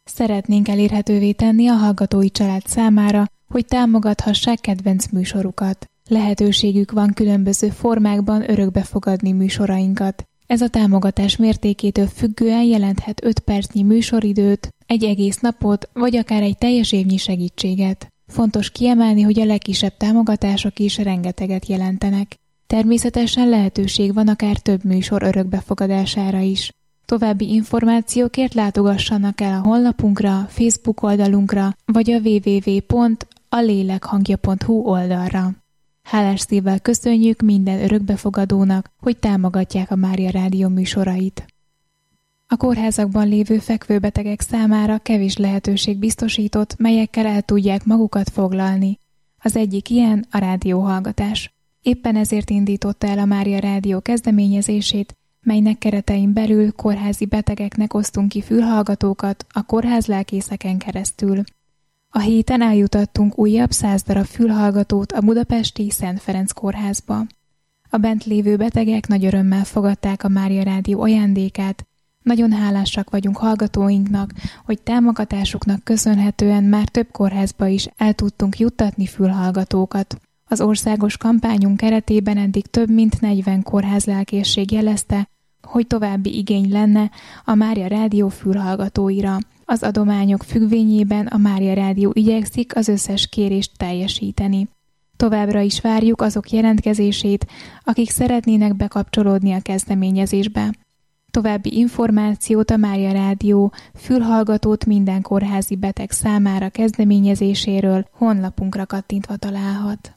Szeretnénk elérhetővé tenni a hallgatói család számára, hogy támogathassák kedvenc műsorukat. Lehetőségük van különböző formákban örökbe fogadni műsorainkat. Ez a támogatás mértékétől függően jelenthet 5 percnyi műsoridőt, egy egész napot, vagy akár egy teljes évnyi segítséget. Fontos kiemelni, hogy a legkisebb támogatások is rengeteget jelentenek. Természetesen lehetőség van akár több műsor örökbefogadására is. További információkért látogassanak el a honlapunkra, Facebook oldalunkra, vagy a www.alelekhangja.hu oldalra. Hálás szívvel köszönjük minden örökbefogadónak, hogy támogatják a Mária Rádió műsorait. A kórházakban lévő fekvőbetegek számára kevés lehetőség biztosított, melyekkel el tudják magukat foglalni. Az egyik ilyen a rádióhallgatás. Éppen ezért indította el a Mária Rádió kezdeményezését, melynek keretein belül kórházi betegeknek osztunk ki fülhallgatókat a kórházlelkészeken keresztül. A héten eljutattunk újabb 100 darab fülhallgatót a budapesti Szent Ferenc kórházba. A bent lévő betegek nagy örömmel fogadták a Mária Rádió ajándékát. Nagyon hálásak vagyunk hallgatóinknak, hogy támogatásuknak köszönhetően már több kórházba is el tudtunk juttatni fülhallgatókat. Az országos kampányunk keretében eddig több mint 40 kórházlelkészség jelezte, hogy további igény lenne a Mária Rádió fülhallgatóira. Az adományok függvényében a Mária Rádió igyekszik az összes kérést teljesíteni. Továbbra is várjuk azok jelentkezését, akik szeretnének bekapcsolódni a kezdeményezésbe. További információt a Mária Rádió fülhallgatót minden kórházi beteg számára kezdeményezéséről honlapunkra kattintva találhat.